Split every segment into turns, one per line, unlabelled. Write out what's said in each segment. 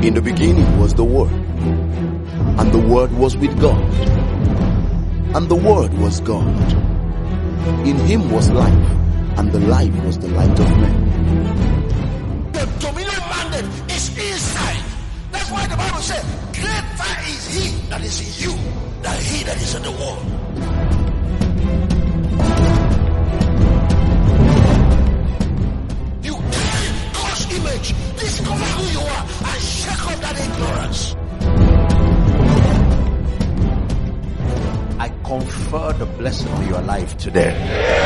In the beginning was the Word, and the Word was with God, and the Word was God. In him was life, and the life was the light of men.
The dominion mandate is inside. That's why the Bible says, greater is he that is in you than he that is in the world. You carry God's image. Discover who you are and shake off that ignorance.
I confer the blessing on your life today.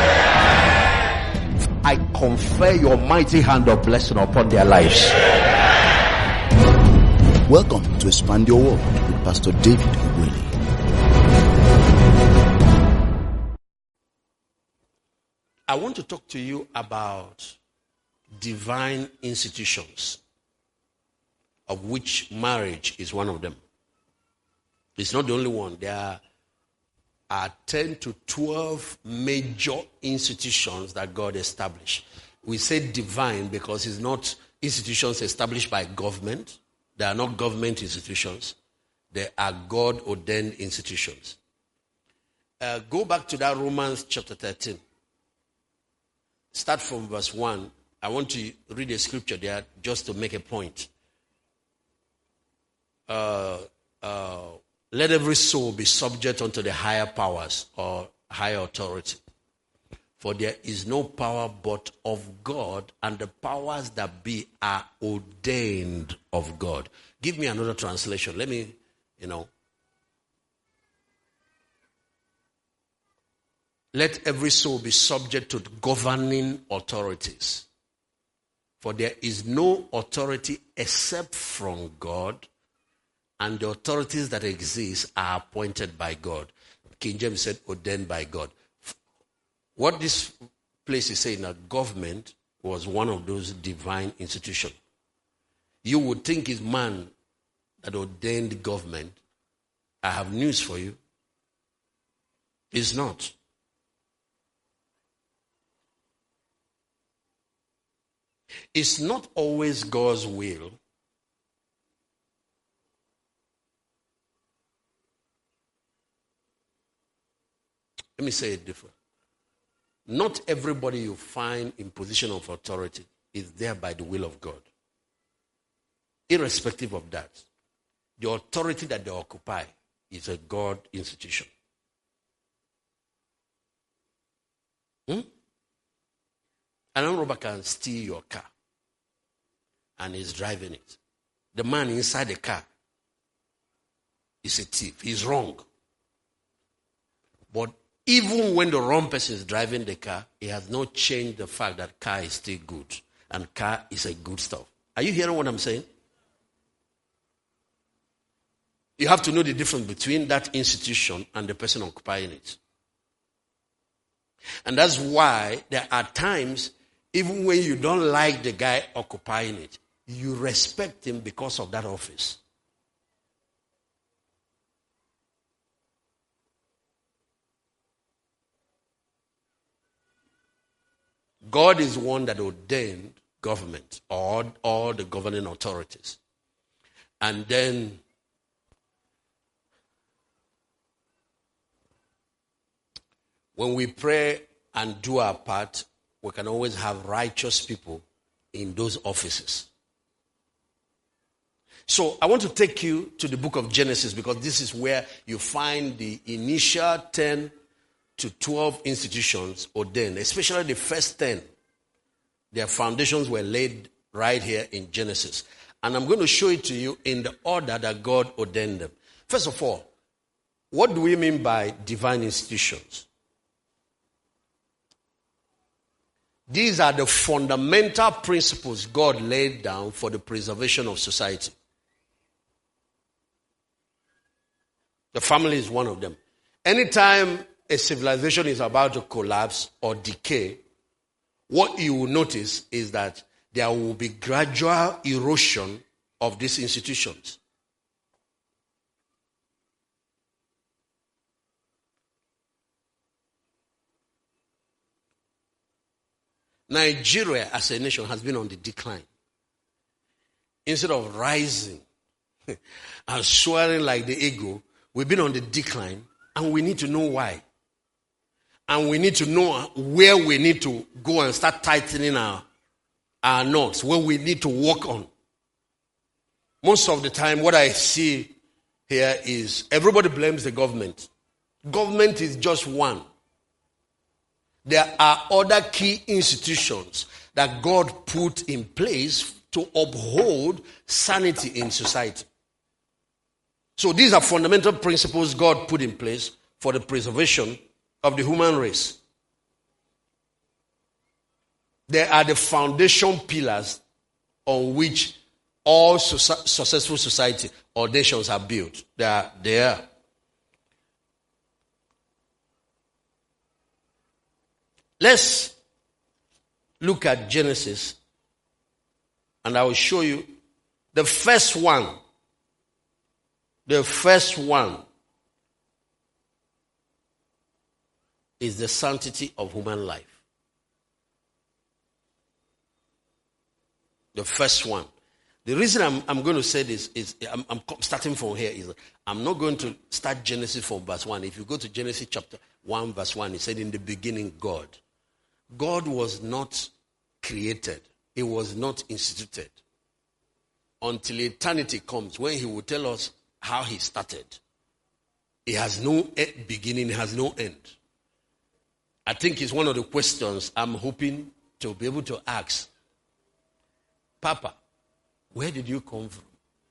I confer your mighty hand of blessing upon their lives.
Welcome to Expand Your World with Pastor David Willie.
I want to talk to you about divine institutions, of which marriage is one of them. It's not the only one. There are 10 to 12 major institutions that God established. We say divine because it's not institutions established by government. They are not government institutions. They are God-ordained institutions. Go back to that Romans chapter 13. Start from verse 1. I want to read a scripture there just to make a point. Let every soul be subject unto the higher powers or higher authority. For there is no power but of God, and the powers that be are ordained of God. Give me another translation. Let me, Let every soul be subject to governing authorities. For there is no authority except from God, and the authorities that exist are appointed by God. King James said ordained by God. What this place is saying, that government was one of those divine institutions. You would think it's man that ordained government. I have news for you. It's not. It's not always God's will Let me say it different. Not everybody you find in position of authority is there by the will of God. Irrespective of that, the authority that they occupy is a God institution. An armed robber can steal your car and is driving it. The man inside the car is a thief. He's wrong. But even when the wrong person is driving the car, it has not changed the fact that car is still good. And car is a good stuff. Are you hearing what I'm saying? You have to know the difference between that institution and the person occupying it. And that's why there are times, even when you don't like the guy occupying it, you respect him because of that office. God is one that ordained government or all the governing authorities. And then when we pray and do our part, we can always have righteous people in those offices. So I want to take you to the book of Genesis because this is where you find the initial 10 to 12 institutions ordained, especially the first 10. Their foundations were laid right here in Genesis. And I'm going to show it to you in the order that God ordained them. First of all, what do we mean by divine institutions? These are the fundamental principles God laid down for the preservation of society. The family is one of them. Anytime a civilization is about to collapse or decay, what you will notice is that there will be gradual erosion of these institutions. Nigeria as a nation has been on the decline. Instead of rising and soaring like the eagle. We've been on the decline, and we need to know why. And we need to know where we need to go and start tightening our knots, where we need to work on. Most of the time, what I see here is everybody blames the government. Government is just one. There are other key institutions that God put in place to uphold sanity in society. So these are fundamental principles God put in place for the preservation of the human race. They are the foundation pillars on which all successful society or nations are built. They are there. Let's look at Genesis, and I will show you the first one. The first one is the sanctity of human life. The first one. The reason I'm going to say this is, I'm starting from here, is I'm not going to start Genesis from verse 1. If you go to Genesis chapter 1, verse 1, it said, in the beginning, God. God was not created. It was not instituted. Until eternity comes, when he will tell us how he started. It has no beginning, it has no end. I think it's one of the questions I'm hoping to be able to ask. Papa, where did you come from?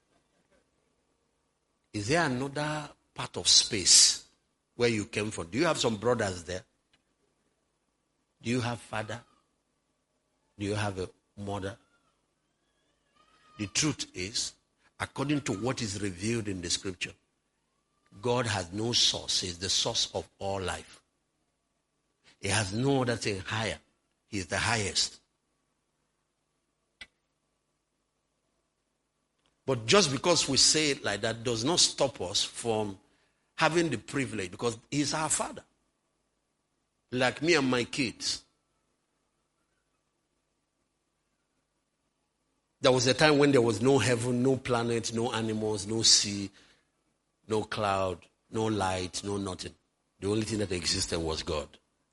Is there another part of space where you came from? Do you have some brothers there? Do you have father? Do you have a mother? The truth is, according to what is revealed in the scripture, God has no source. He is the source of all life. He has no other thing higher. He is the highest. But just because we say it like that does not stop us from having the privilege, because he's our father. Like me and my kids. There was a time when there was no heaven, no planet, no animals, no sea, no cloud, no light, no nothing. The only thing that existed was God.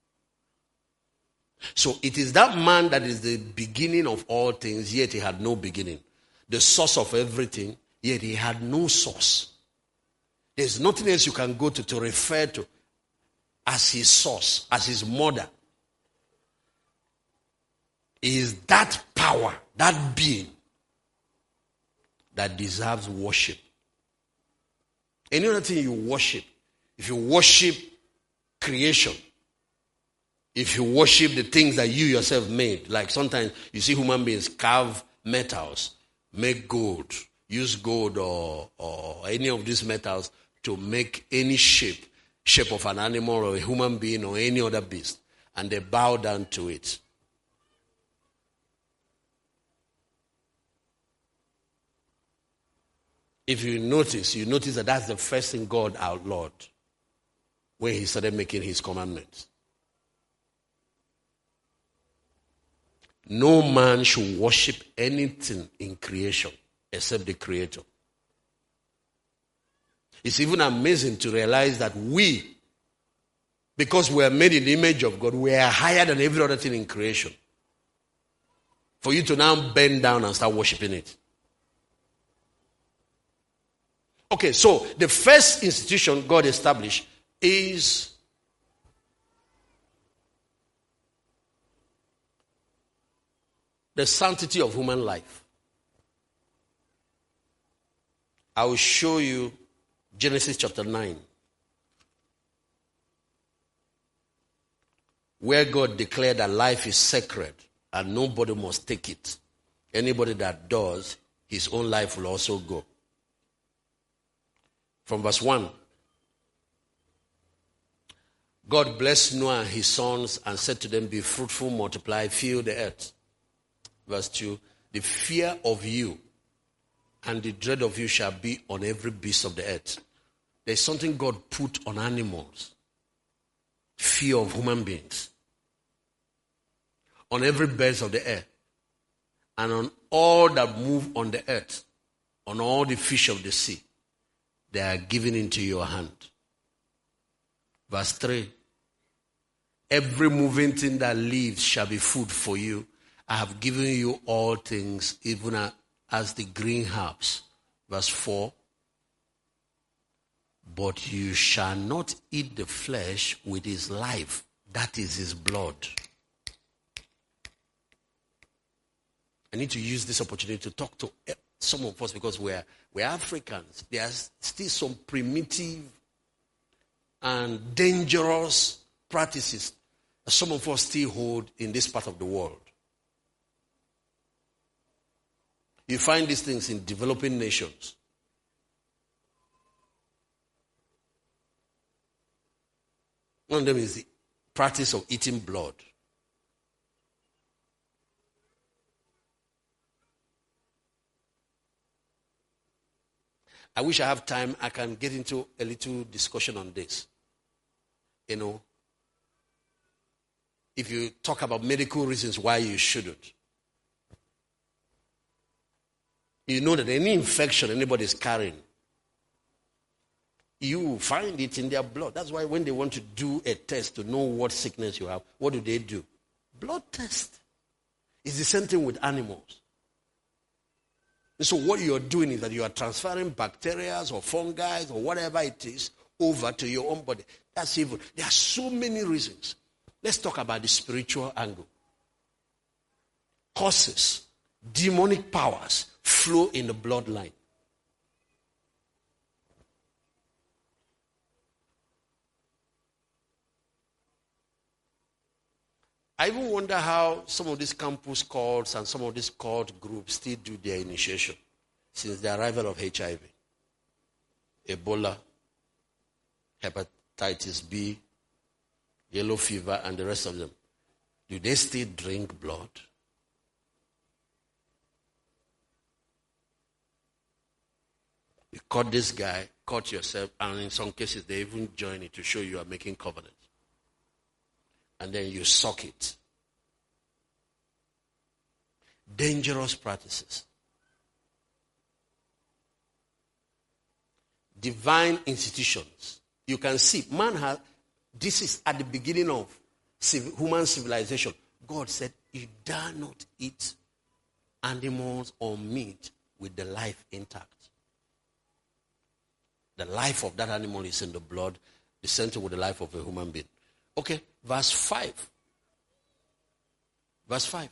So it is that man that is the beginning of all things, yet he had no beginning. The source of everything, yet he had no source. There's nothing else you can go to refer to as his source, as his mother. It is that power, that being, that deserves worship. Any other thing you worship, if you worship creation, if you worship the things that you yourself made, like sometimes you see human beings carve metals, make gold, use gold or any of these metals to make any shape of an animal or a human being or any other beast, and they bow down to it. If you notice that that's the first thing God outlawed when he started making his commandments. No man should worship anything in creation except the Creator. It's even amazing to realize that we, because we are made in the image of God, we are higher than every other thing in creation. For you to now bend down and start worshiping it. Okay, so the first institution God established is the sanctity of human life. I will show you Genesis chapter 9, where God declared that life is sacred and nobody must take it. Anybody that does, his own life will also go. From verse 1, God blessed Noah and his sons and said to them, be fruitful, multiply, fill the earth. Verse 2, the fear of you and the dread of you shall be on every beast of the earth. There's something God put on animals. Fear of human beings. On every bird of the air. And on all that move on the earth. on all the fish of the sea. They are given into your hand. Verse 3. Every moving thing that lives shall be food for you. I have given you all things, even as the green herbs. Verse 4. But you shall not eat the flesh with his life. That is his blood. I need to use this opportunity to talk to some of us because we're Africans. There are still some primitive and dangerous practices that some of us still hold in this part of the world. You find these things in developing nations. One of them is the practice of eating blood. I wish I have time. I can get into a little discussion on this. You know, if you talk about medical reasons why you shouldn't. You know that any infection anybody is carrying, you find it in their blood. That's why when they want to do a test to know what sickness you have, what do? Blood test. It's the same thing with animals. So what you're doing is that you are transferring bacteria or fungi or whatever it is over to your own body. That's evil. There are so many reasons. Let's talk about the spiritual angle. Causes, demonic powers flow in the bloodline. I even wonder how some of these campus cults and some of these cult groups still do their initiation since the arrival of HIV, Ebola, hepatitis B, yellow fever, and the rest of them. Do they still drink blood? You caught this guy, caught yourself, and in some cases they even join it to show you are making covenant. And then you suck it. Dangerous practices. Divine institutions. You can see, this is at the beginning of human civilization. God said, you dare not eat animals or meat with the life intact. The life of that animal is in the blood, the same thing with the life of a human being. Okay, verse 5. Verse 5.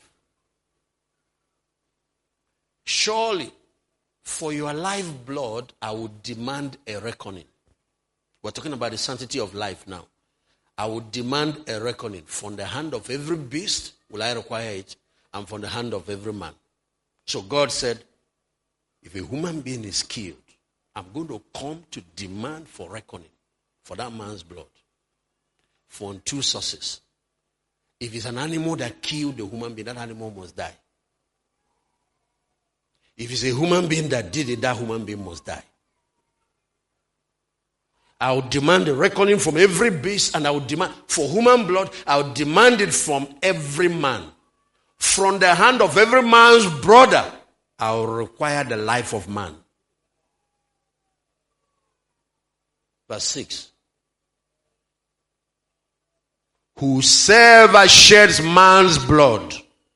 Surely, for your lifeblood, I will demand a reckoning. We're talking about the sanctity of life now. I will demand a reckoning. From the hand of every beast will I require it, and from the hand of every man. So God said, if a human being is killed, I'm going to come to demand for reckoning for that man's blood. From two sources. If it's an animal that killed the human being, that animal must die. If it's a human being that did it, that human being must die. I will demand a reckoning from every beast, and I will demand, for human blood, I will demand it from every man. From the hand of every man's brother, I will require the life of man. Verse 6. Whosoever sheds man's blood,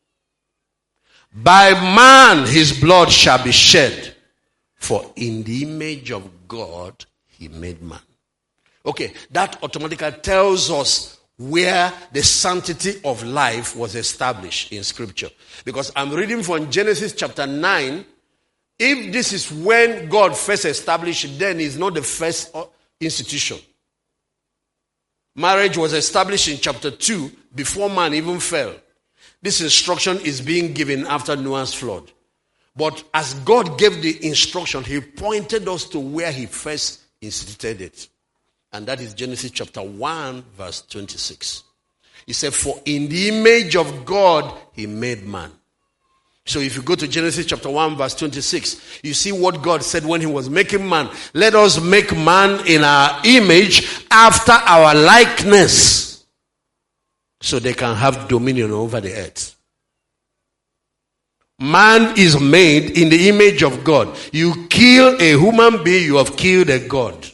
by man his blood shall be shed. For in the image of God he made man. Okay, that automatically tells us where the sanctity of life was established in Scripture. Because I'm reading from Genesis chapter 9. If this is when God first established, then it's not the first institution. Marriage was established in chapter 2 before man even fell. This instruction is being given after Noah's flood. But as God gave the instruction, he pointed us to where he first instituted it. And that is Genesis chapter 1 verse 26. He said, for in the image of God he made man. So if you go to Genesis chapter 1 verse 26, you see what God said when he was making man. Let us make man in our image after our likeness, so they can have dominion over the earth. Man is made in the image of God. You kill a human being, you have killed a God.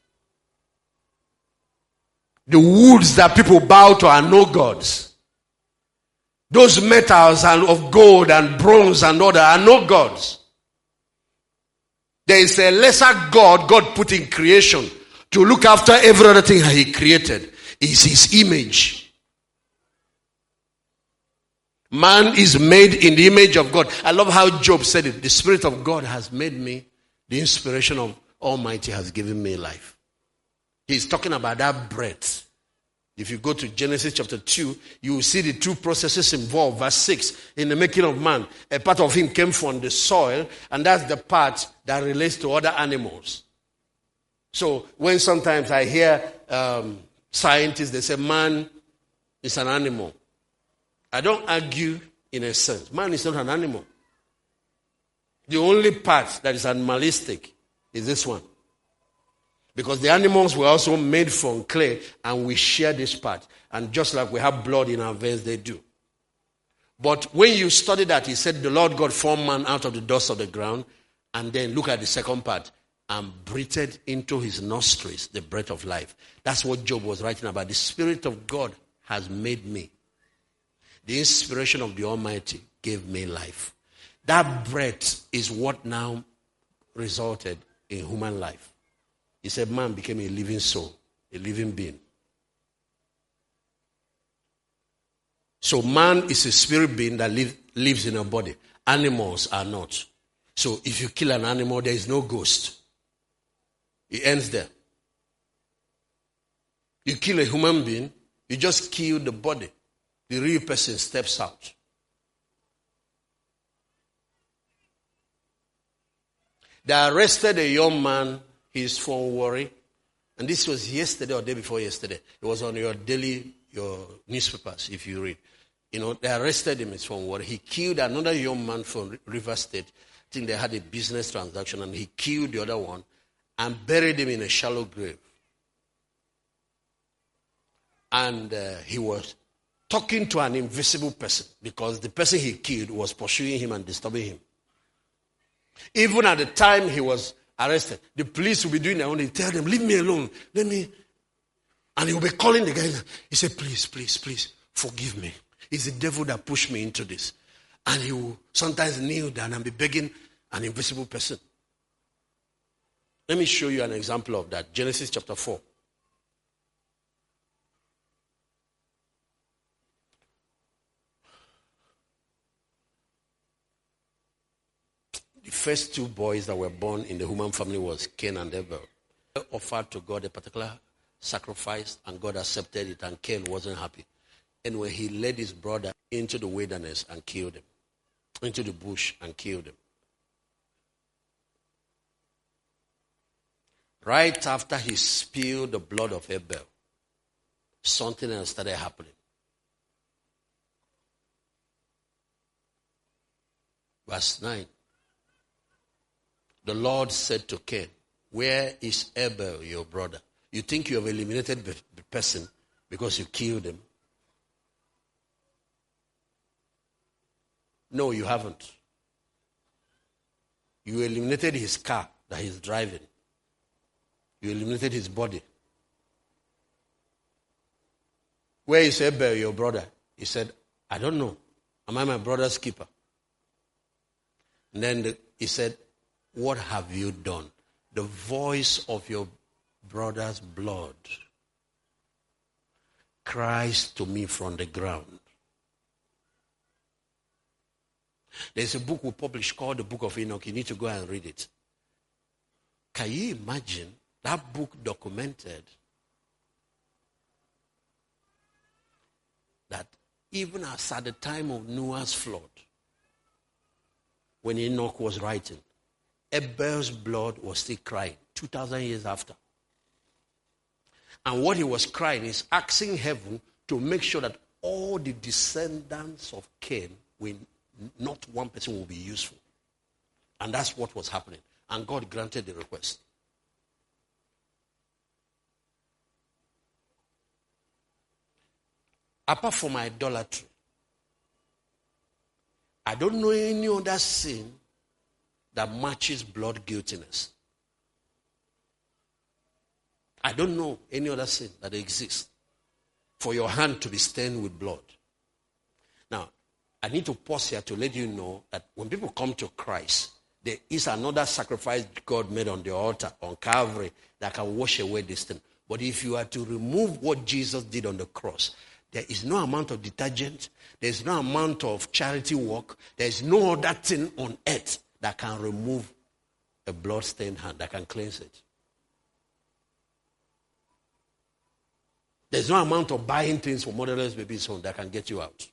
The woods that people bow to are no gods. Those metals and of gold and bronze and other are no gods. There is a lesser God God put in creation to look after every other thing that he created. Is his image. Man is made in the image of God. I love how Job said it. The Spirit of God has made me. The inspiration of Almighty has given me life. He's talking about that breath. If you go to Genesis chapter 2, you will see the two processes involved. Verse 6, in the making of man, a part of him came from the soil, and that's the part that relates to other animals. So when sometimes I hear scientists, they say man is an animal. I don't argue in a sense. Man is not an animal. The only part that is animalistic is this one. Because the animals were also made from clay, and we share this part. And just like we have blood in our veins, they do. But when you study that, he said the Lord God formed man out of the dust of the ground, and then look at the second part, and breathed into his nostrils the breath of life. That's what Job was writing about. The Spirit of God has made me. The inspiration of the Almighty gave me life. That breath is what now resulted in human life. He said man became a living soul, a living being. So man is a spirit being that lives in a body. Animals are not. So if you kill an animal, there is no ghost. It ends there. You kill a human being, you just kill the body. The real person steps out. They arrested a young man. He's from Warri. And this was yesterday or day before yesterday. It was on your newspapers, if you read. They arrested him. It's from Warri. He killed another young man from River State. I think they had a business transaction, and he killed the other one and buried him in a shallow grave. And he was talking to an invisible person because the person he killed was pursuing him and disturbing him. Even at the time he was arrested, the police will be doing their own. They tell them, leave me alone. And he will be calling the guy. He said, please, please, please, forgive me. It's the devil that pushed me into this. And he will sometimes kneel down and be begging an invisible person. Let me show you an example of that. Genesis chapter 4. The first two boys that were born in the human family was Cain and Abel. They offered to God a particular sacrifice, and God accepted it, and Cain wasn't happy. And when he led his brother into the wilderness and killed him, into the bush and killed him. Right after he spilled the blood of Abel, something else started happening. Verse 9. The Lord said to Cain, where is Abel, your brother? You think you have eliminated the person because you killed him? No, you haven't. You eliminated his car that he's driving. You eliminated his body. Where is Abel, your brother? He said, I don't know. Am I my brother's keeper? And then he said, what have you done? The voice of your brother's blood cries to me from the ground. There's a book we published called the Book of Enoch. You need to go and read it. Can you imagine that book documented that even as at the time of Noah's flood, when Enoch was writing, Abel's blood was still crying 2,000 years after. And what he was crying is asking heaven to make sure that all the descendants of Cain, not one person will be useful. And that's what was happening. And God granted the request. Apart from idolatry, I don't know any other sin that matches blood guiltiness. I don't know any other sin that exists for your hand to be stained with blood. Now, I need to pause here to let you know that when people come to Christ, there is another sacrifice God made on the altar, on Calvary, that can wash away this thing. But if you are to remove what Jesus did on the cross, there is no amount of detergent, there is no amount of charity work, there is no other thing on earth that can remove a blood-stained hand, that can cleanse it. There's no amount of buying things for motherless babies home that can get you out.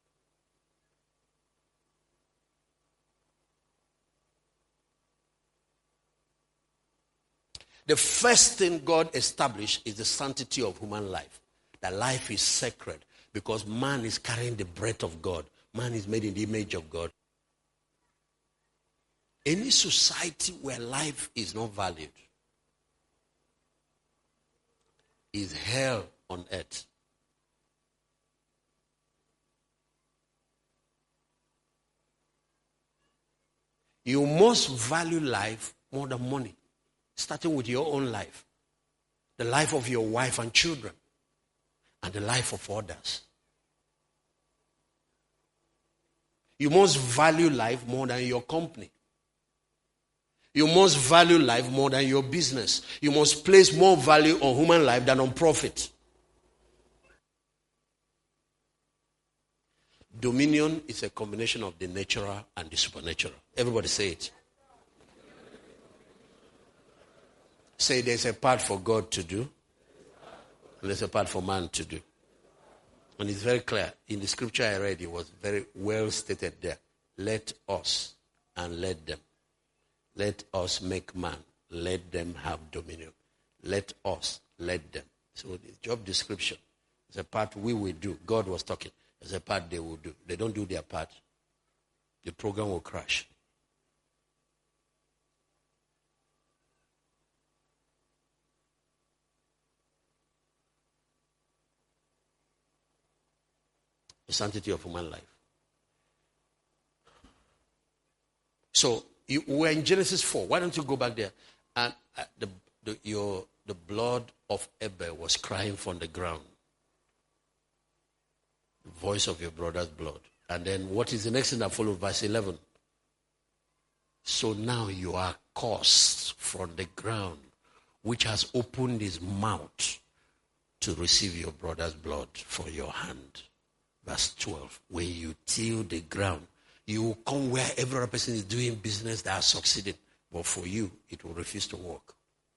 The first thing God established is the sanctity of human life. That life is sacred because man is carrying the breath of God. Man is made in the image of God. Any society where life is not valued is hell on earth. You must value life more than money, starting with your own life, the life of your wife and children, and the life of others. You must value life more than your company. You must value life more than your business. You must place more value on human life than on profit. Dominion is a combination of the natural and the supernatural. Everybody say it. Say there's a part for God to do, and there's a part for man to do. And it's very clear. In the scripture I read, it was very well stated there. Let us and let them. Let us make man. Let them have dominion. Let us, let them. So the job description is a part we will do. God was talking. There's a part they will do. They don't do their part, the program will crash. The sanctity of human life. So we're in Genesis 4. Why don't you go back there? And the blood of Abel was crying from the ground. The voice of your brother's blood. And then what is the next thing that follows? Verse 11. So now you are cursed from the ground, which has opened his mouth to receive your brother's blood for your hand. Verse 12. When you till the ground, you will come where every other person is doing business that has succeeded. But for you, it will refuse to work.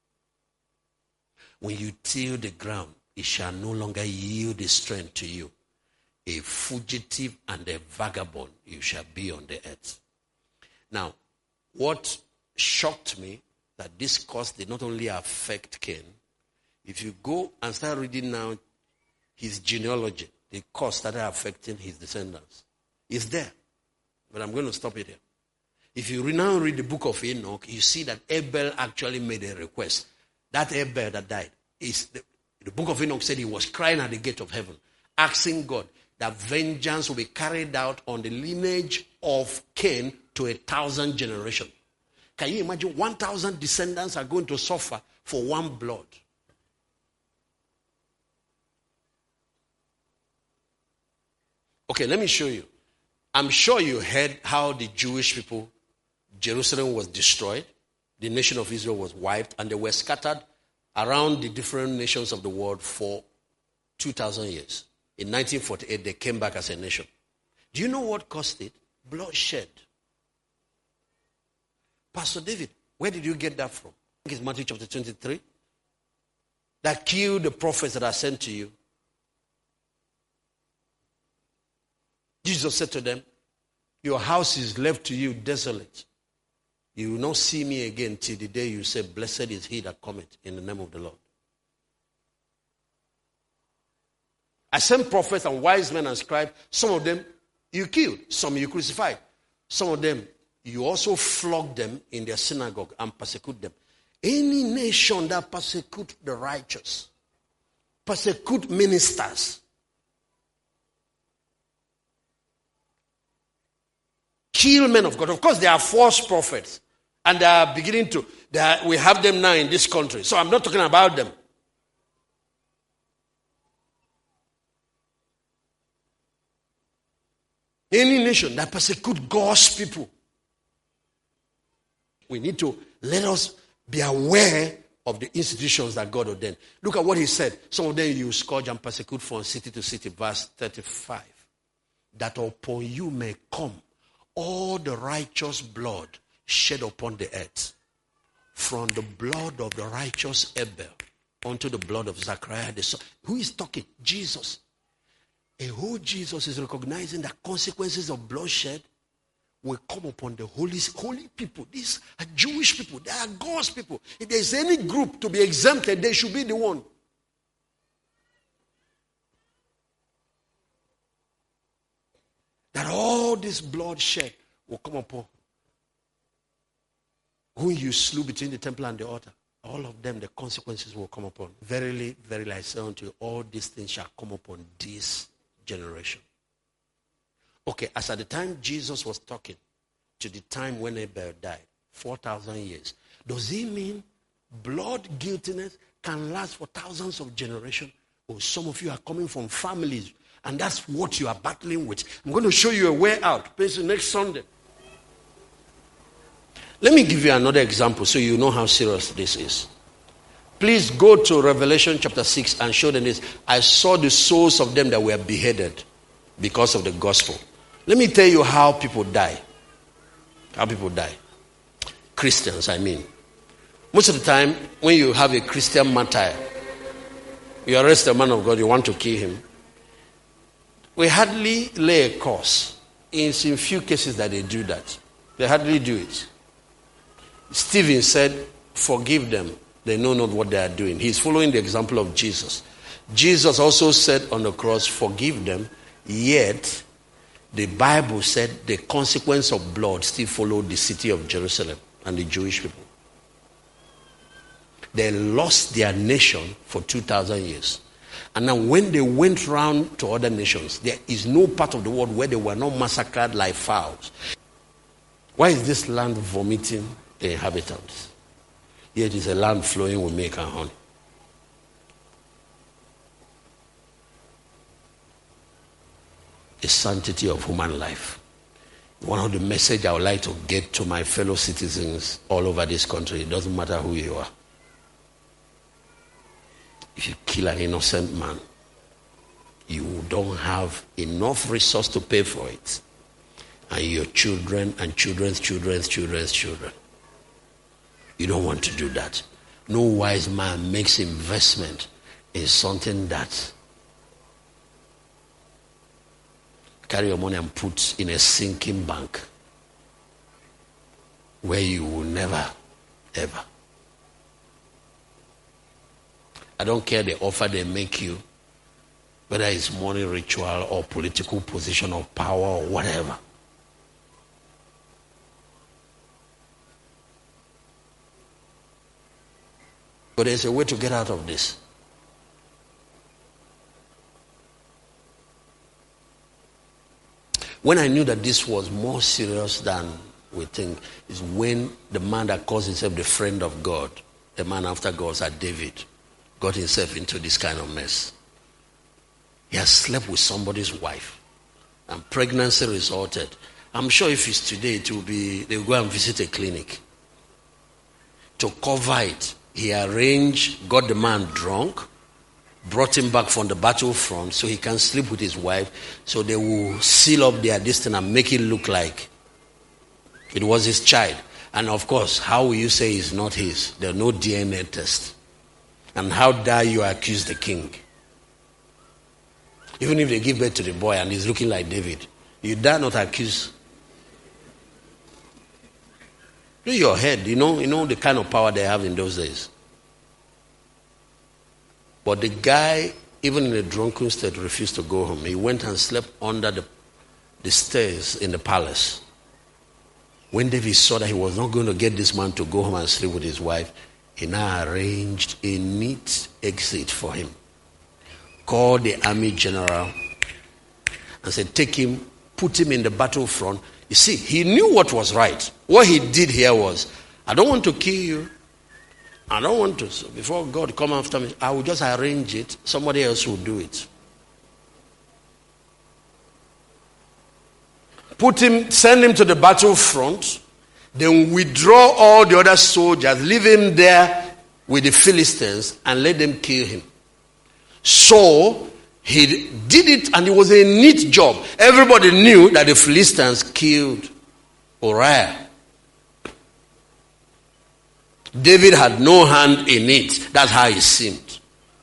When you till the ground, it shall no longer yield the strength to you. A fugitive and a vagabond you shall be on the earth. Now, what shocked me, that this curse did not only affect Cain. If you go and start reading now his genealogy, the curse started affecting his descendants. It's there. But I'm going to stop it here. If you now read the book of Enoch, you see that Abel actually made a request. That Abel that died, is the book of Enoch said he was crying at the gate of heaven, asking God that vengeance will be carried out on the lineage of Cain to 1,000 generations. Can you imagine 1,000 descendants are going to suffer for one blood? Okay, let me show you. I'm sure you heard how the Jewish people, Jerusalem was destroyed, the nation of Israel was wiped, and they were scattered around the different nations of the world for 2,000 years. In 1948, they came back as a nation. Do you know what caused it? Bloodshed. Pastor David, where did you get that from? I think it's Matthew chapter 23. That killed the prophets that are sent to you. Jesus said to them, your house is left to you desolate. You will not see me again till the day you say, blessed is he that cometh in the name of the Lord. I sent prophets and wise men and scribes. Some of them you killed. Some you crucified. Some of them you also flogged them in their synagogue and persecute them. Any nation that persecute the righteous, persecute ministers, kill men of God. Of course, they are false prophets. And they are beginning to, we have them now in this country. So I'm not talking about them. Any nation that persecute God's people, we need to let us be aware of the institutions that God ordained. Look at what he said. Some of them you scourge and persecute from city to city. Verse 35. That upon you may come all the righteous blood shed upon the earth, from the blood of the righteous Abel unto the blood of Zachariah the son. Who is talking? Jesus. And who Jesus is recognizing that consequences of bloodshed will come upon the holy people. These are Jewish people. They are God's people. If there is any group to be exempted, they should be the one. That all this bloodshed will come upon who you slew between the temple and the altar. All of them, the consequences will come upon. Verily, verily, I say unto you, all these things shall come upon this generation. Okay, as at the time Jesus was talking to the time when Abel died, 4,000 years, does it mean blood guiltiness can last for thousands of generations? Or some of you are coming from families, and that's what you are battling with. I'm going to show you a way out. Please, next Sunday. Let me give you another example so you know how serious this is. Please go to Revelation chapter 6 and show them this. I saw the souls of them that were beheaded because of the gospel. Let me tell you how people die. How people die. Christians, I mean. Most of the time, when you have a Christian martyr, you arrest a man of God, you want to kill him. We hardly lay a course. It's in few cases that they do that. They hardly do it. Stephen said, forgive them. They know not what they are doing. He's following the example of Jesus. Jesus also said on the cross, forgive them. Yet, the Bible said the consequence of blood still followed the city of Jerusalem and the Jewish people. They lost their nation for 2,000 years. And now when they went round to other nations, there is no part of the world where they were not massacred like fowls. Why is this land vomiting the inhabitants? Yet it is a land flowing with milk and honey. The sanctity of human life. One of the messages I would like to get to my fellow citizens all over this country, it doesn't matter who you are. If you kill an innocent man, you don't have enough resource to pay for it. And your children and children's children. You don't want to do that. No wise man makes investment in something that carry your money and put in a sinking bank where you will never, ever. I don't care the offer they make you, whether it's money ritual or political position or power or whatever. But there's a way to get out of this. When I knew that this was more serious than we think, is when the man that calls himself the friend of God, the man after God, like David, got himself into this kind of mess. He has slept with somebody's wife, and pregnancy resulted. I'm sure if it's today, it will be, they'll go and visit a clinic. To cover it, he arranged, got the man drunk, brought him back from the battlefront so he can sleep with his wife, so they will seal up their destiny and make it look like it was his child. And of course, how will you say it's not his? There's no DNA test. And how dare you accuse the king? Even if they give birth to the boy and he's looking like David, you dare not accuse. Do your head, you know the kind of power they have in those days. But the guy, even in a drunken state, refused to go home. He went and slept under the stairs in the palace. When David saw that he was not going to get this man to go home and sleep with his wife, he now arranged a neat exit for him. Called the army general and said, take him, put him in the battlefront. You see, he knew what was right. What he did here was, I don't want to kill you. I don't want to. So before God come after me, I will just arrange it. Somebody else will do it. Send him to the battlefront, then withdraw all the other soldiers, leave him there with the Philistines, and let them kill him. So he did it, and it was a neat job. Everybody knew that the Philistines killed Uriah. David had no hand in it. That's how it seemed.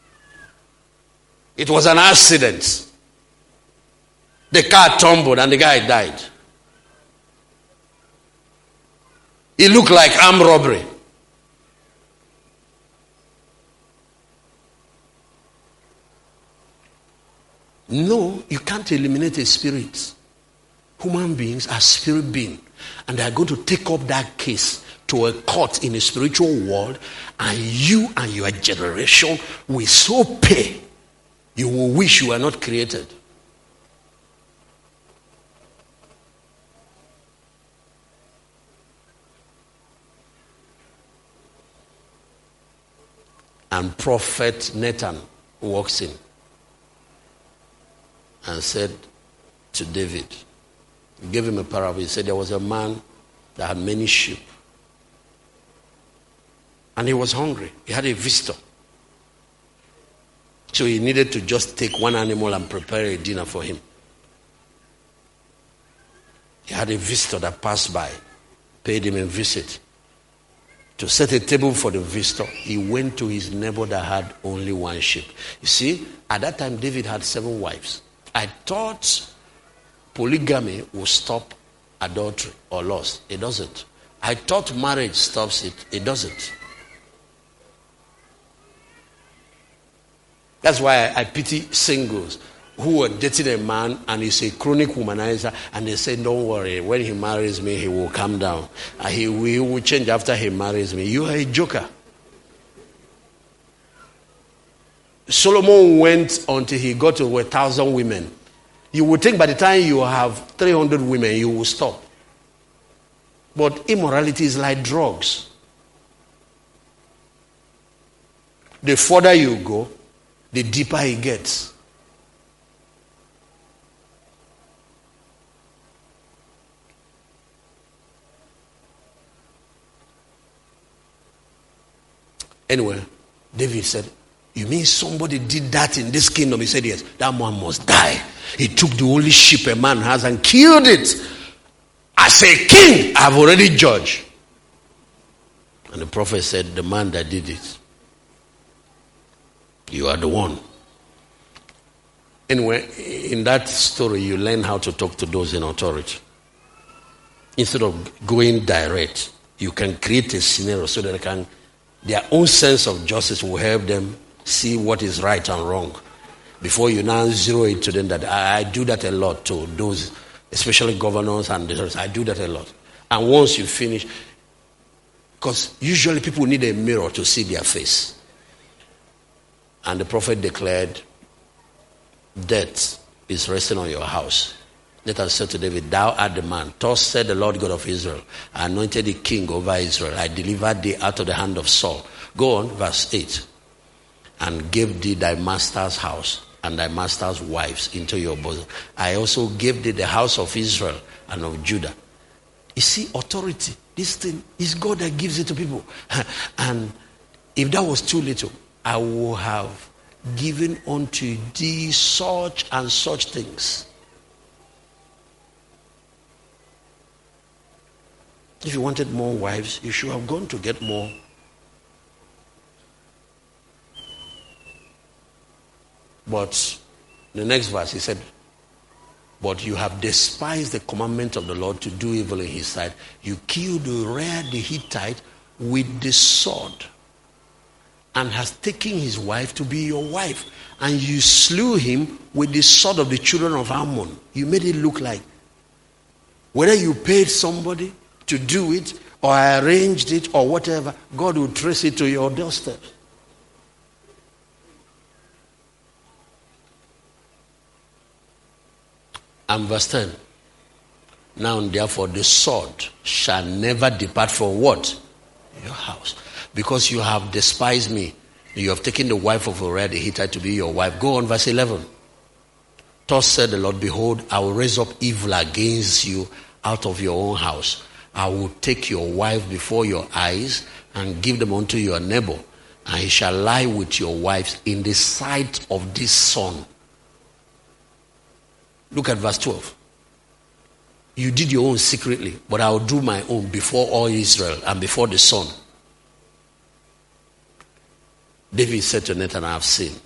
It was an accident. The car tumbled and the guy died. It looked like armed robbery. No, you can't eliminate a spirit. Human beings are spirit beings, and they are going to take up that case to a court in the spiritual world, and you and your generation will so pay, you will wish you were not created. And Prophet Nathan walks in and said to David, he gave him a parable. He said there was a man that had many sheep. And he was hungry. He had a visitor. So he needed to just take one animal and prepare a dinner for him. He had a visitor that passed by, paid him a visit. To set a table for the visitor, he went to his neighbor that had only one sheep. You see, at that time, David had 7 wives. I thought polygamy would stop adultery or lust. It doesn't. I thought marriage stops it. It doesn't. That's why I pity singles who are dating a man and he's a chronic womanizer, and they say, don't worry, when he marries me, he will calm down. He will change after he marries me. You are a joker. Solomon went until he got to 1,000 women. You would think by the time you have 300 women, you will stop. But immorality is like drugs. The further you go, the deeper it gets. Anyway, David said, you mean somebody did that in this kingdom? He said, yes. That man must die. He took the only sheep a man has and killed it. As a king, I have already judged. And the prophet said, the man that did it, you are the one. Anyway, in that story, you learn how to talk to those in authority. Instead of going direct, you can create a scenario so that their own sense of justice will help them see what is right and wrong. Before you now zero it to them, that I do that a lot to those, especially governors and others. I do that a lot. And once you finish, because usually people need a mirror to see their face. And the prophet declared, death is resting on your house. Nathan said to David, thou art the man. Thus said the Lord God of Israel, I anointed thee king over Israel. I delivered thee out of the hand of Saul. Go on, verse 8. And gave thee thy master's house and thy master's wives into your bosom. I also gave thee the house of Israel and of Judah. You see, authority, this thing is God that gives it to people. And if that was too little, I will have given unto thee such and such things. If you wanted more wives, you should have gone to get more. But the next verse, he said, but you have despised the commandment of the Lord to do evil in his sight. You killed Uriah the Hittite with the sword, and has taken his wife to be your wife. And you slew him with the sword of the children of Ammon. You made it look like whether you paid somebody to do it or arranged it or whatever, God will trace it to your doorstep. And verse 10. Now, therefore, the sword shall never depart from what? Your house. Because you have despised me. You have taken the wife of Uriah the Hittite to be your wife. Go on, verse 11. Thus said the Lord, behold, I will raise up evil against you out of your own house. I will take your wife before your eyes and give them unto your neighbor, and he shall lie with your wives in the sight of this son. Look at verse 12. You did your own secretly, but I will do my own before all Israel and before the son. David said to Nathan, I have sinned.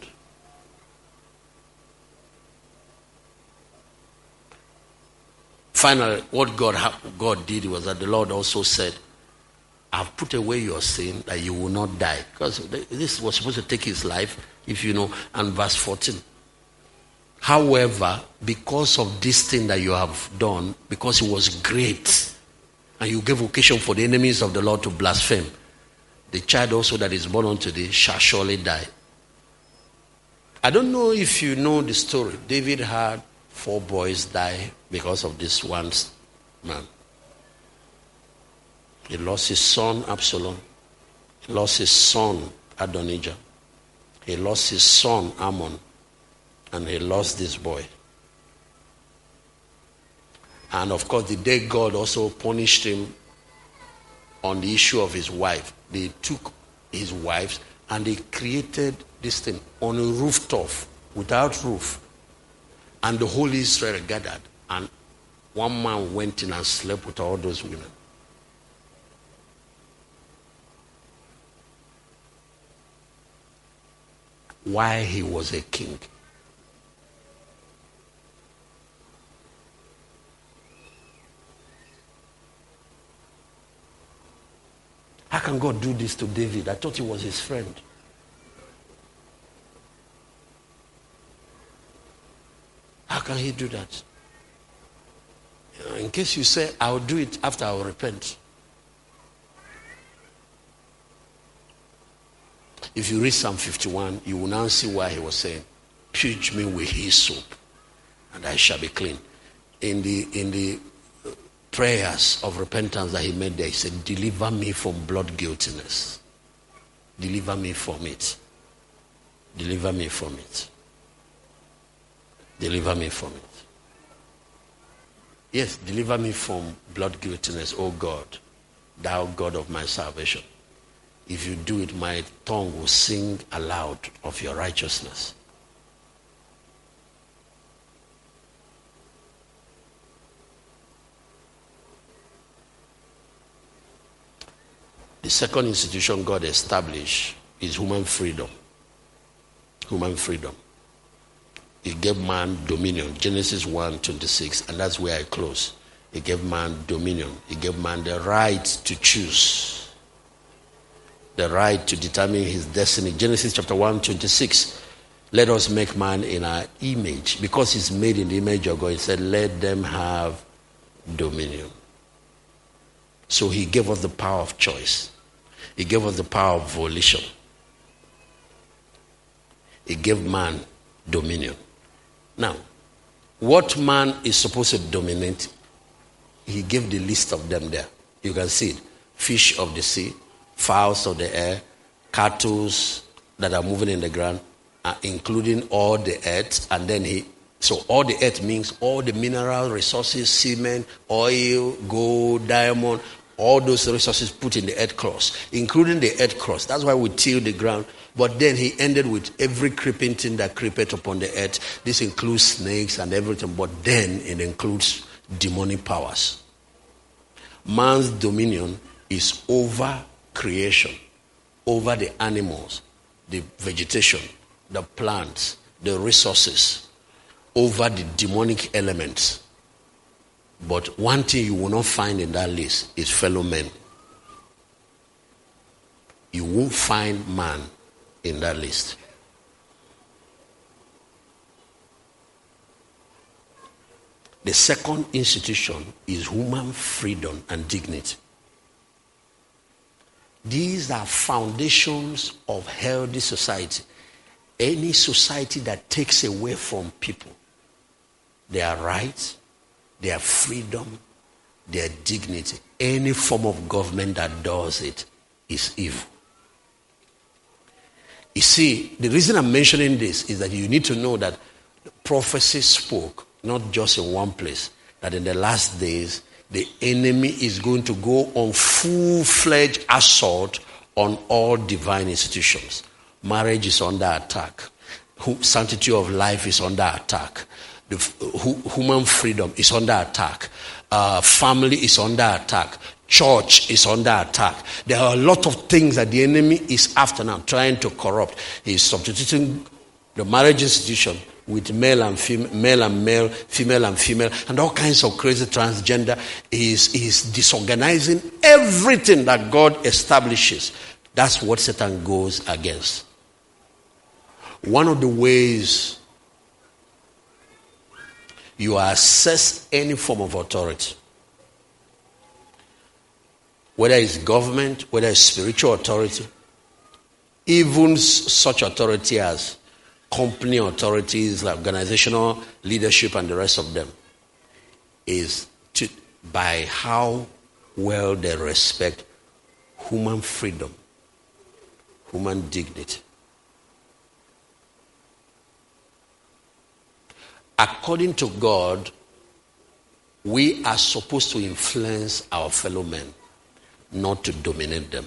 Finally, what God did was that the Lord also said, I've put away your sin that you will not die. Because this was supposed to take his life, if you know. And verse 14. However, because of this thing that you have done, because it was great, and you gave occasion for the enemies of the Lord to blaspheme, the child also that is born unto thee shall surely die. I don't know if you know the story. David had 4 boys die because of this one man. He lost his son Absalom. He lost his son Adonijah. He lost his son Ammon. And he lost this boy. And of course, the day God also punished him on the issue of his wife, they took his wives and they created this thing on a rooftop without roof. And the whole Israel gathered, and one man went in and slept with all those women. Why he was a king. How can God do this to David? I thought he was his friend. How can he do that? In case you say, I'll do it after I'll repent. If you read Psalm 51, you will now see why he was saying, purge me with hyssop, and I shall be clean. In the prayers of repentance that he made there, he said, deliver me from blood guiltiness. Deliver me from it. Deliver me from it. Deliver me from it. Yes, deliver me from blood guiltiness, O God, thou God of my salvation. If you do it, my tongue will sing aloud of your righteousness. The second institution God established is human freedom. Human freedom. He gave man dominion. Genesis 1:26, and that's where I close. He gave man dominion. He gave man the right to choose. The right to determine his destiny. Genesis chapter 1:26. Let us make man in our image. Because he's made in the image of God, he said, let them have dominion. So he gave us the power of choice. He gave us the power of volition. He gave man dominion. Now, what man is supposed to dominate, he gave the list of them there. You can see it. Fish of the sea, fowls of the air, cattle that are moving in the ground, including all the earth. And then so all the earth means all the mineral resources, cement, oil, gold, diamond, all those resources put in the earth crust, including the earth crust. That's why we till the ground. But then he ended with every creeping thing that creepeth upon the earth. This includes snakes and everything, but then it includes demonic powers. Man's dominion is over creation, over the animals, the vegetation, the plants, the resources, over the demonic elements. But one thing you will not find in that list is fellow men. You won't find man in that list. The second institution is human freedom and dignity. These are foundations of healthy society. Any society that takes away from people their rights, their freedom, their dignity. Any form of government that does it is evil. You see, the reason I'm mentioning this is that you need to know that prophecy spoke, not just in one place, that in the last days, the enemy is going to go on full-fledged assault on all divine institutions. Marriage is under attack. Sanctity of life is under attack. The human freedom is under attack. Family is under attack. Church is under attack. There are a lot of things that the enemy is after now, trying to corrupt. He is substituting the marriage institution with male and male, female and female, and all kinds of crazy transgender. He is disorganizing everything that God establishes. That's what Satan goes against. One of the ways you assess any form of authority, whether it's government, whether it's spiritual authority, even such authority as company authorities, like organizational leadership and the rest of them, is by how well they respect human freedom, human dignity. According to God, we are supposed to influence our fellow men, not to dominate them.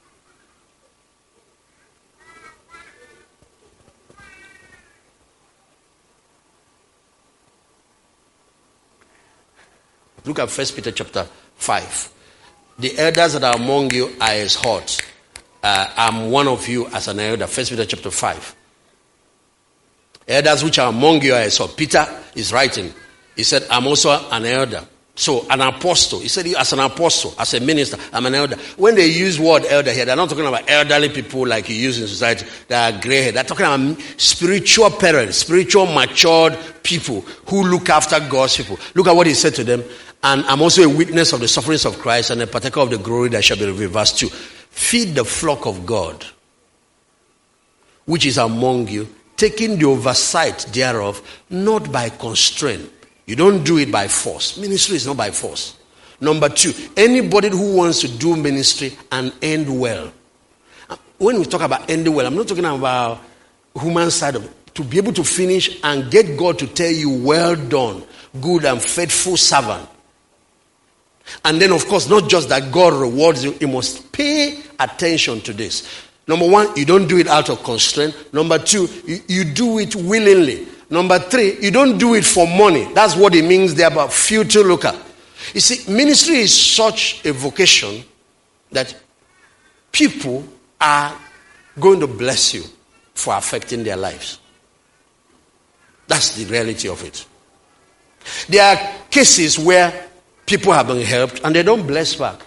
Look at 1 Peter chapter 5. The elders that are among you are as hot. I'm one of you as an elder. 1 Peter chapter 5. Elders which are among you are as hot. Peter is writing. He said, I'm also an elder. So, an apostle. He said, as an apostle, as a minister, I'm an elder. When they use word elder here, they're not talking about elderly people like you use in society that are gray hair. They're talking about spiritual parents, spiritual matured people who look after God's people. Look at what he said to them. And I'm also a witness of the sufferings of Christ and a partaker of the glory that shall be revealed. Verse 2. Feed the flock of God, which is among you, taking the oversight thereof, not by constraint. You don't do it by force. Ministry is not by force. Number 2, anybody who wants to do ministry and end well. When we talk about ending well, I'm not talking about human side of it. To be able to finish and get God to tell you, well done, good and faithful servant. And then, of course, not just that God rewards you, you must pay attention to this. Number 1, you don't do it out of constraint. Number 2, you do it willingly. Number 3, you don't do it for money. That's what it means there about future looker. You see, ministry is such a vocation that people are going to bless you for affecting their lives. That's the reality of it. There are cases where people have been helped and they don't bless back.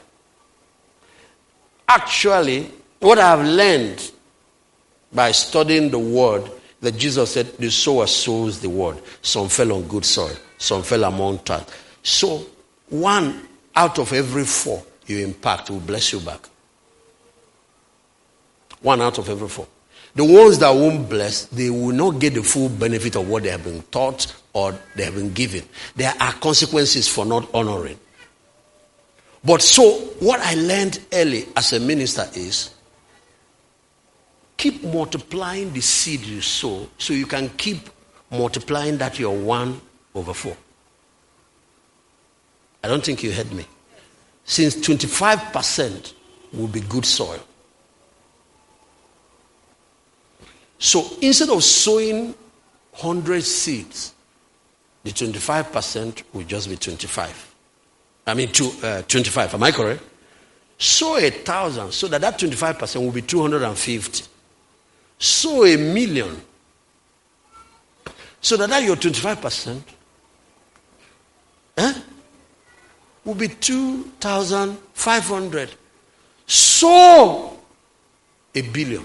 Actually, what I've learned by studying the word, that Jesus said, the sower sows the word. Some fell on good soil. Some fell among thorns. So, 1 out of every 4 you impact will bless you back. 1 out of every 4. The ones that won't bless, they will not get the full benefit of what they have been taught or they have been given. There are consequences for not honoring. But so, what I learned early as a minister is, keep multiplying the seed you sow so you can keep multiplying that your 1/4. I don't think you heard me. Since 25% will be good soil. So instead of sowing 100 seeds, the 25% will just be 25. 25. Am I correct? Sow 1,000 so that 25% will be 250. Sow 1,000,000 so that your 25% will be 2,500. Sow 1 billion.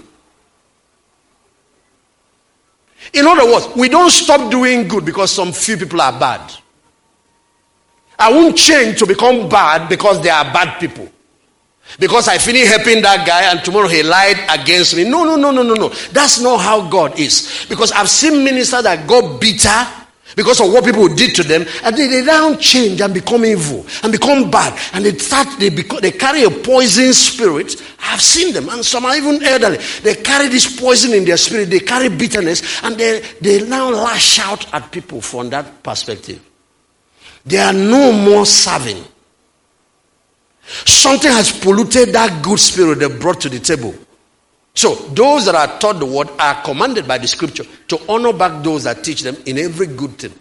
In other words, we don't stop doing good because some few people are bad. I won't change to become bad because they are bad people. Because I finish helping that guy and tomorrow he lied against me. No. That's not how God is. Because I've seen ministers that got bitter because of what people did to them, and they now change and become evil and become bad, and they carry a poison spirit. I've seen them, and some are even elderly. They carry this poison in their spirit. They carry bitterness, and they now lash out at people from that perspective. They are no more serving. Something has polluted that good spirit they brought to the table. So those that are taught the word are commanded by the scripture to honor back those that teach them in every good thing.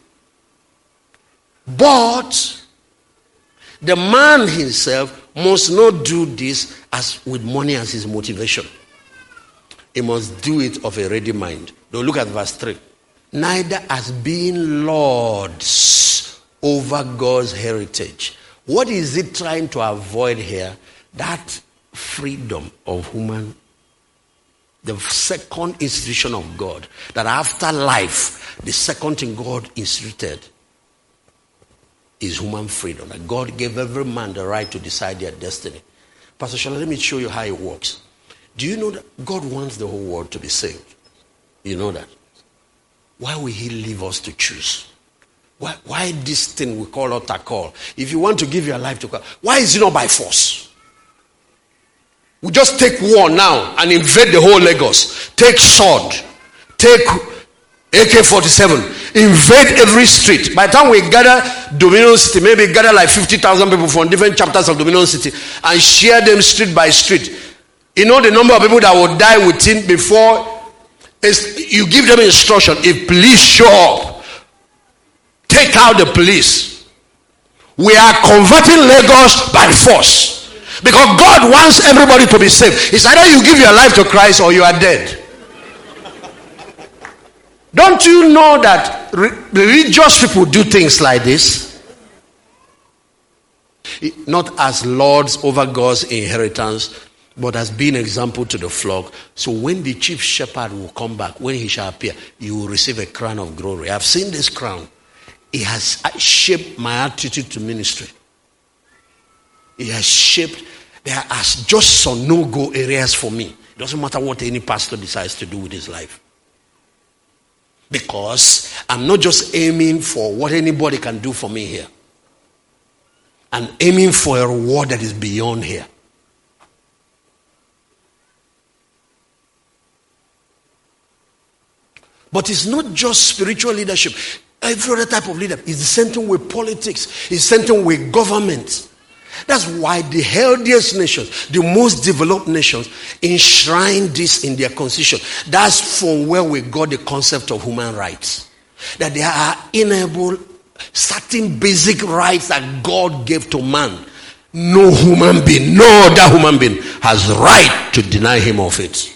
But the man himself must not do this as with money as his motivation. He must do it of a ready mind. Now look at verse 3. Neither as being lords over God's heritage. What is it trying to avoid here? That freedom of human. The second institution of God, that after life, the second thing God instituted is human freedom. That God gave every man the right to decide their destiny. Pastor Shola, let me show you how it works. Do you know that God wants the whole world to be saved? You know that? Why will he leave us to choose? Why this thing we call altar call? If you want to give your life to God, why is it not by force? We just take war now and invade the whole Lagos. Take sword. Take AK-47. Invade every street. By the time we gather Dominion City, maybe gather like 50,000 people from different chapters of Dominion City and share them street by street. You know the number of people that will die within before you give them instruction. If police show up, take out the police. We are converting Lagos by force. Because God wants everybody to be saved. It's either you give your life to Christ or you are dead. Don't you know that religious people do things like this? Not as lords over God's inheritance, but as being example to the flock. So when the chief shepherd will come back, when he shall appear, you will receive a crown of glory. I've seen this crown. It has shaped my attitude to ministry. It has shaped. There are just some no-go areas for me. It doesn't matter what any pastor decides to do with his life. Because I'm not just aiming for what anybody can do for me here. I'm aiming for a reward that is beyond here. But it's not just spiritual leadership. Every other type of leader is the same thing with politics. It's the same thing with government. That's why the healthiest nations, the most developed nations, enshrine this in their constitution. That's from where we got the concept of human rights. That there are inalienable, certain basic rights that God gave to man. No human being, no other human being has right to deny him of it.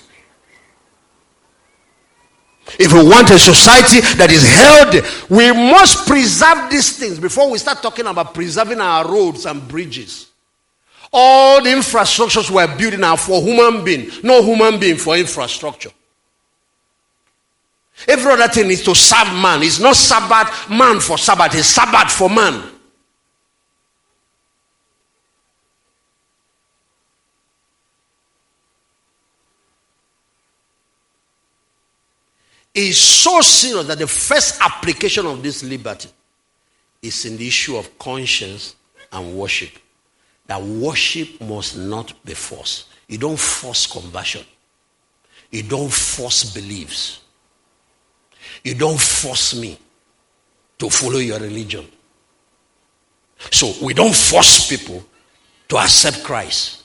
If we want a society that is healthy, we must preserve these things before we start talking about preserving our roads and bridges. All the infrastructures we're building are for human being, no human being for infrastructure. Every other thing is to serve man. It's not Sabbath man for Sabbath, it's Sabbath for man. Is so serious that the first application of this liberty is in the issue of conscience and worship. That worship must not be forced. You don't force conversion. You don't force beliefs. You don't force me to follow your religion. So we don't force people to accept Christ.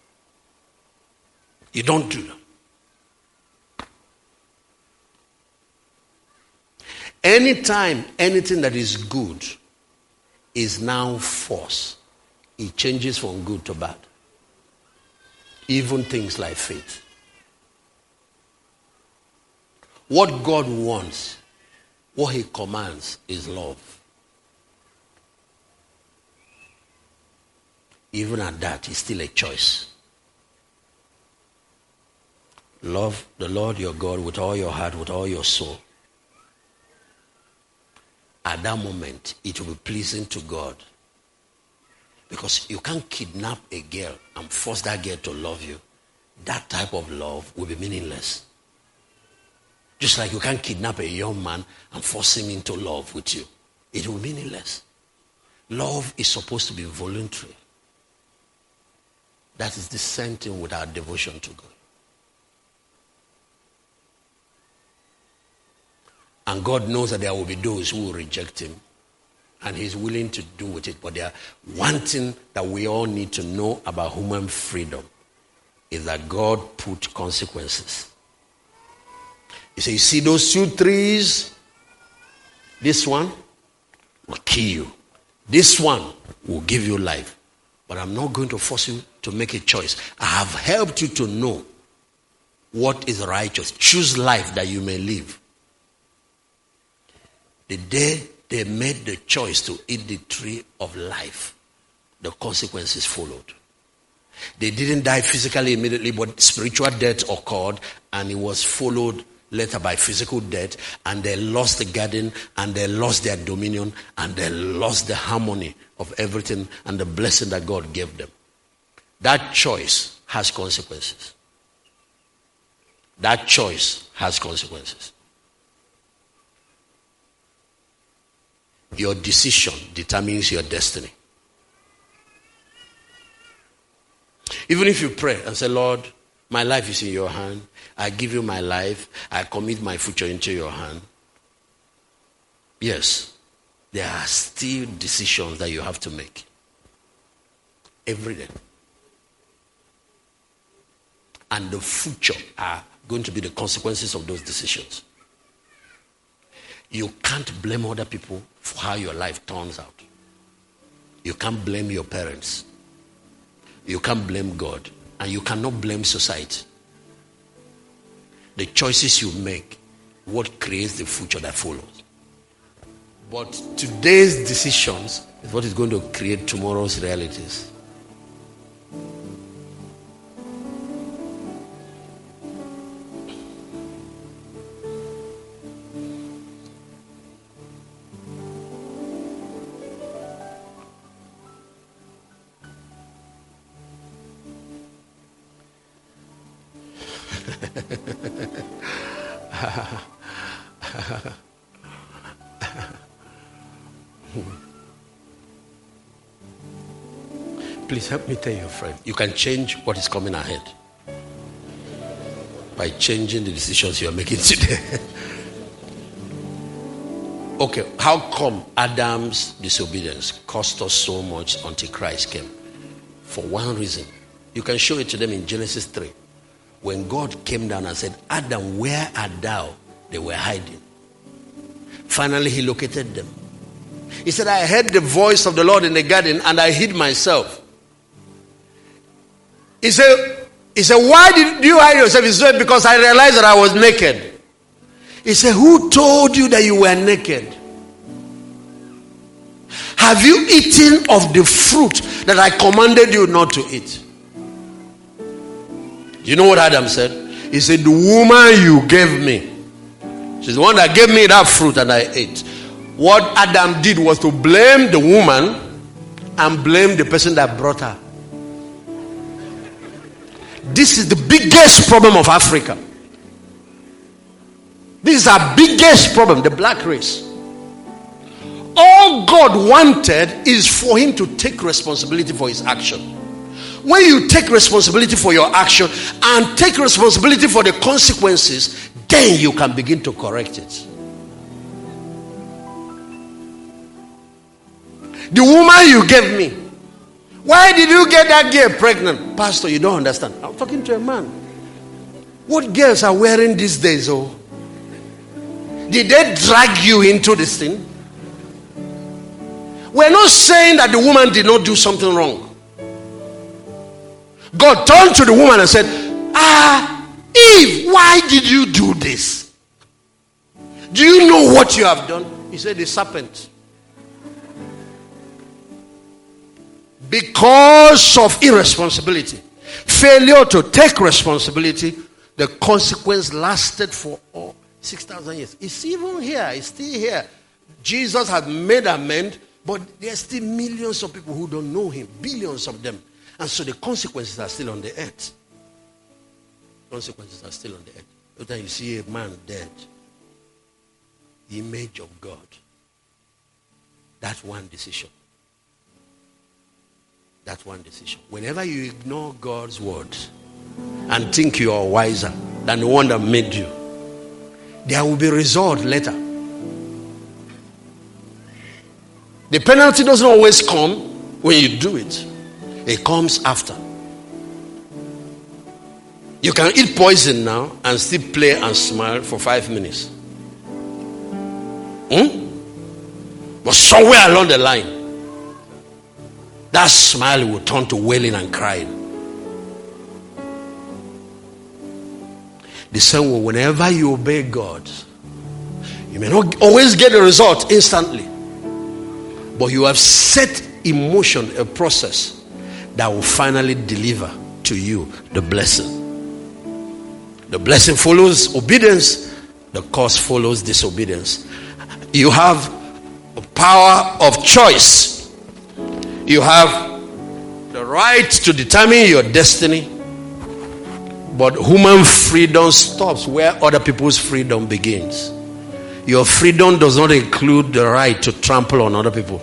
You don't do that. Anytime anything that is good is now forced, it changes from good to bad. Even things like faith. What God wants, what he commands is love. Even at that, it's still a choice. Love the Lord your God with all your heart, with all your soul. At that moment, it will be pleasing to God. Because you can't kidnap a girl and force that girl to love you. That type of love will be meaningless. Just like you can't kidnap a young man and force him into love with you. It will be meaningless. Love is supposed to be voluntary. That is the same thing with our devotion to God. And God knows that there will be those who will reject him. And he's willing to do with it. But there one thing that we all need to know about human freedom is that God put consequences. He said, you see those 2 trees? This one will kill you. This one will give you life. But I'm not going to force you to make a choice. I have helped you to know what is righteous. Choose life that you may live. The day they made the choice to eat the tree of life, the consequences followed. They didn't die physically immediately, but spiritual death occurred, and it was followed later by physical death, and they lost the garden, and they lost their dominion, and they lost the harmony of everything and the blessing that God gave them. That choice has consequences. That choice has consequences. Your decision determines your destiny. Even if you pray and say, Lord, my life is in your hand. I give you my life. I commit my future into your hand. Yes, there are still decisions that you have to make. Every day. And the future are going to be the consequences of those decisions. You can't blame other people for how your life turns out. You can't blame your parents. You can't blame God. And you cannot blame society. The choices you make, what creates the future that follows. But today's decisions is what is going to create tomorrow's realities. Please help me tell your friend, you can change what is coming ahead by changing the decisions you are making today. Okay, how come Adam's disobedience cost us so much until Christ came? For one reason. You can show it to them in Genesis 3. When God came down and said, Adam, where art thou? They were hiding. Finally, he located them. He said, I heard the voice of the Lord in the garden and I hid myself. He said, why did you hide yourself? He said, because I realized that I was naked. He said, who told you that you were naked? Have you eaten of the fruit that I commanded you not to eat? You know what Adam said? He said, the woman you gave me, she's the one that gave me that fruit and I ate. What Adam did was to blame the woman and blame the person that brought her. This is the biggest problem of Africa. This is our biggest problem, the black race. All God wanted is for him to take responsibility for his action. When you take responsibility for your action and take responsibility for the consequences, then you can begin to correct it. The woman you gave me, why did you get that girl pregnant? Pastor, you don't understand. I'm talking to a man. What girls are wearing these days? Oh, did they drag you into this thing? We're not saying that the woman did not do something wrong. God turned to the woman and said, Eve, why did you do this? Do you know what you have done? He said, the serpent. Because of irresponsibility, failure to take responsibility, the consequence lasted for 6,000 years. It's even here. It's still here. Jesus has made amends, but there are still millions of people who don't know him. Billions of them. And so the consequences are still on the earth. Consequences are still on the earth. Every time you see a man dead, the image of God, that's one decision. That's one decision. Whenever you ignore God's word and think you are wiser than the one that made you, there will be result later. The penalty doesn't always come when you do it. It comes after. You can eat poison now and still play and smile for 5 minutes. But somewhere along the line, that smile will turn to wailing and crying. The same way, whenever you obey God, you may not always get the result instantly, but you have set in motion a process that will finally deliver to you the blessing. The blessing follows obedience. The curse follows disobedience. You have a power of choice. You have the right to determine your destiny. But human freedom stops where other people's freedom begins. Your freedom does not include the right to trample on other people.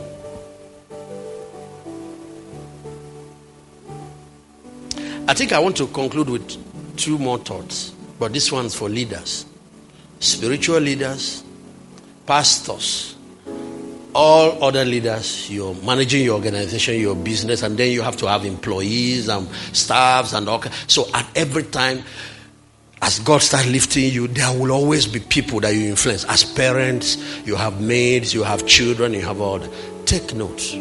I think I want to conclude with 2 more thoughts, but this one's for leaders, spiritual leaders, pastors, all other leaders. You're managing your organization, your business, and then you have to have employees and staffs and all. So at every time, as God starts lifting you, there will always be people that you influence. As parents, you have maids, you have children, you have all that. Take note.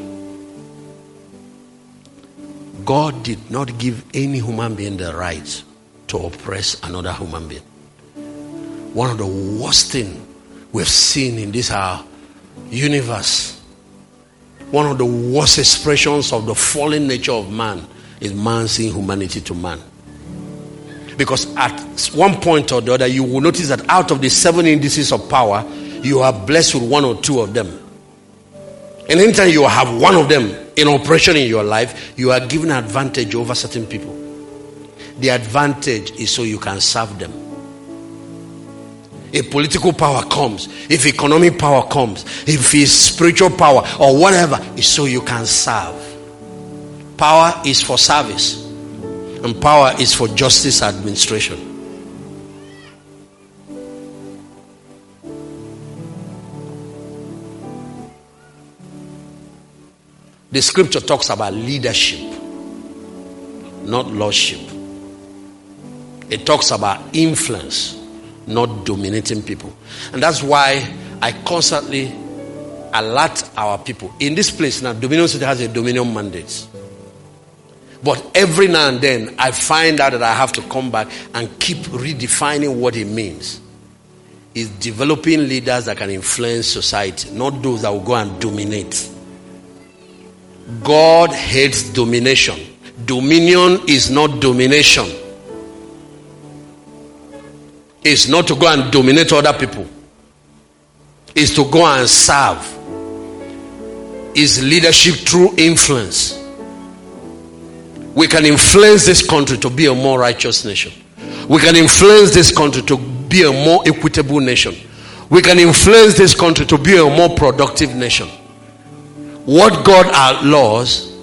God did not give any human being the right to oppress another human being. One of the worst things we've seen in this our universe, one of the worst expressions of the fallen nature of man, is man seeing humanity to man. Because at one point or the other, you will notice that out of the 7 indices of power, you are blessed with 1 or 2 of them. And anytime you have one of them in operation in your life, you are given an advantage over certain people. The advantage is so you can serve them. If political power comes, if economic power comes, if it's spiritual power or whatever, it's so you can serve. Power is for service, and power is for justice administration. The scripture talks about leadership, not lordship. It talks about influence, not dominating people. And that's why I constantly alert our people. In this place now, Dominion City has a dominion mandate. But every now and then, I find out that I have to come back and keep redefining what it means. It's developing leaders that can influence society, not those that will go and dominate. God hates domination. Dominion is not domination. It's not to go and dominate other people. It's to go and serve. It's leadership through influence. We can influence this country to be a more righteous nation. We can influence this country to be a more equitable nation. We can influence this country to be a more productive nation. What God outlaws,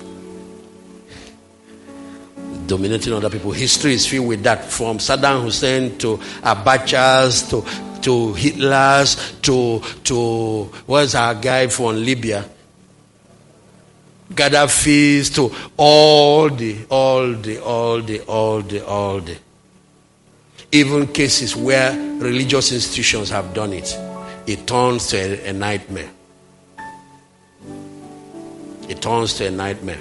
dominating other people. History is filled with that, from Saddam Hussein to Abacha's to Hitler's to what's our guy from Libya, Gaddafi's, to all the even cases where religious institutions have done it. It turns to a nightmare. It turns to a nightmare.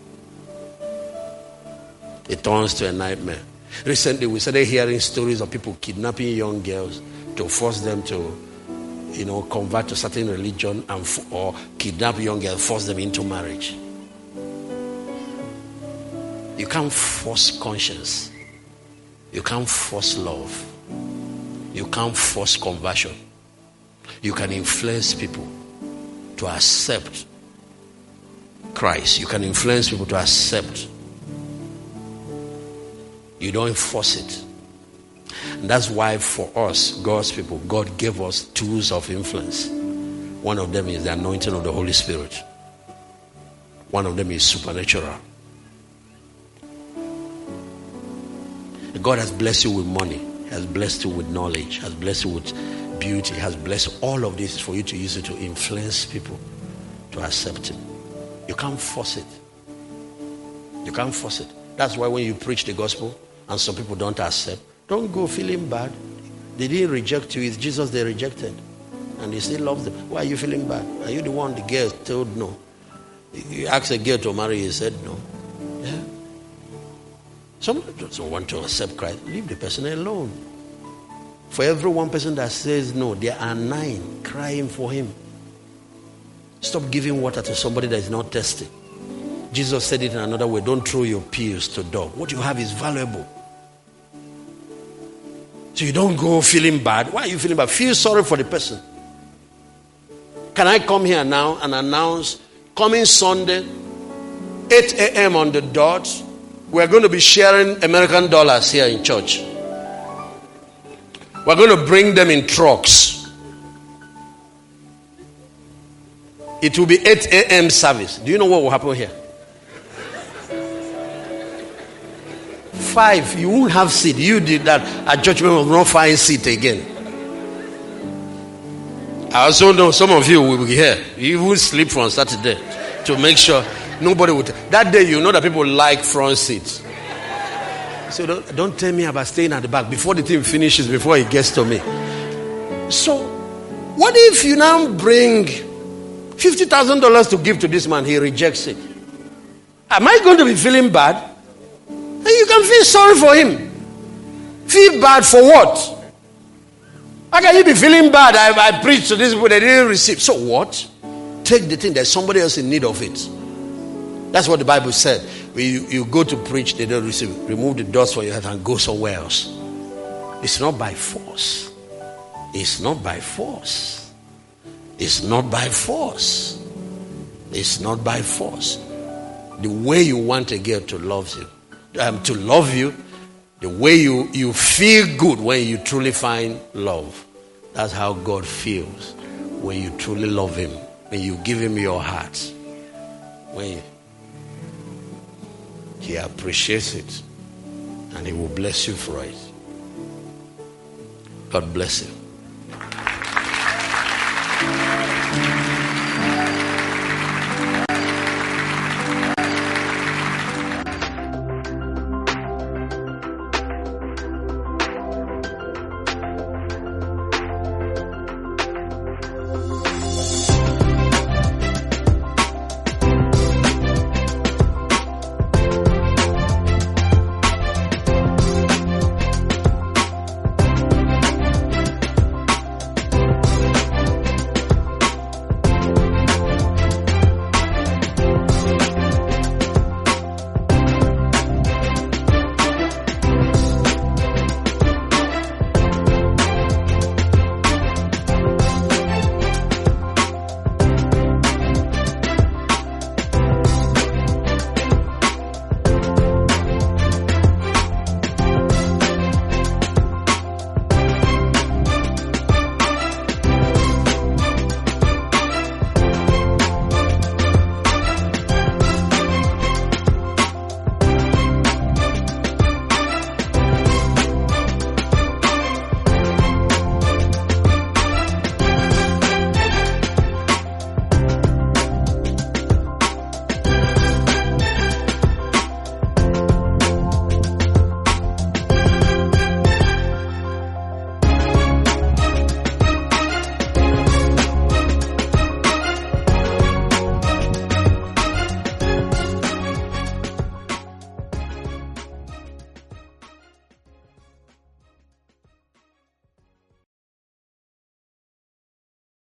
It turns to a nightmare. Recently, we started hearing stories of people kidnapping young girls to force them to, convert to certain religion, or kidnap young girls, force them into marriage. You can't force conscience. You can't force love. You can't force conversion. You can influence people to accept Christ. You can influence people to accept. You don't force it. And that's why for us, God's people, God gave us tools of influence. One of them is the anointing of the Holy Spirit. One of them is supernatural. God has blessed you with money, has blessed you with knowledge, has blessed you with beauty, has blessed all of this for you to use it to influence people to accept Him. You can't force it. You can't force it. That's why when you preach the gospel and some people don't accept, don't go feeling bad. They didn't reject you. It's Jesus they rejected. And they still love them. Why are you feeling bad? Are you the one the girl told no? You asked a girl to marry, he said no. Yeah. Somebody doesn't want to accept Christ. Leave the person alone. For every one person that says no, there are 9 crying for him. Stop giving water to somebody that is not thirsty. Jesus said it in another way. Don't throw your pearls to dogs. What you have is valuable. So you don't go feeling bad. Why are you feeling bad? Feel sorry for the person. Can I come here now and announce coming Sunday, 8 a.m. on the dot, we're going to be sharing American dollars here in church. We're going to bring them in trucks. It will be 8 a.m. service. Do you know what will happen here? 5, you won't have seat. You did that at church, we will not find seat again. I also know some of you will be here. You will sleep from Saturday to make sure nobody would. That day you know that people like front seats. So don't tell me about staying at the back before the thing finishes, before it gets to me. So what if you now bring $50,000 to give to this man, he rejects it? Am I going to be feeling bad? And you can feel sorry for him. Feel bad for what? How can you be feeling bad? I preached to these people, they didn't receive. So what? Take the thing, there's somebody else in need of it. That's what the Bible said. When you go to preach, they don't receive. Remove the dust from your head and go somewhere else. It's not by force. It's not by force. It's not by force. It's not by force. The way you want a girl to love you, the way you feel good when you truly find love. That's how God feels when you truly love Him, when you give Him your heart, when He appreciates it, and He will bless you for it. God bless you.